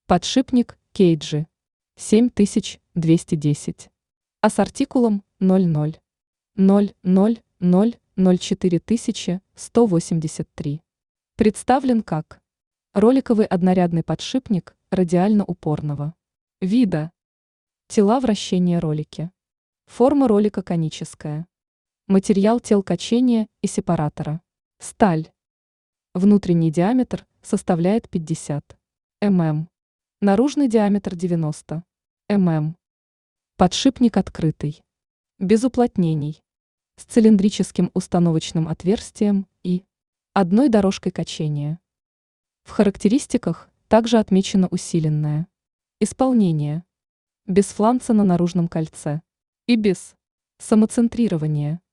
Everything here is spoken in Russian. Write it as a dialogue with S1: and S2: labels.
S1: Подшипник Кейджи 7210. А с артикулом 0000004183. Представлен как роликовый однорядный подшипник радиально-упорного вида. Тела вращения ролики. Форма ролика коническая. Материал тел качения и сепаратора. Сталь. Внутренний диаметр составляет 50 мм. Наружный диаметр 90 мм. Подшипник открытый. Без уплотнений. С цилиндрическим установочным отверстием и одной дорожкой качения. В характеристиках также отмечено усиленное исполнение. Без фланца на наружном кольце и без самоцентрирования.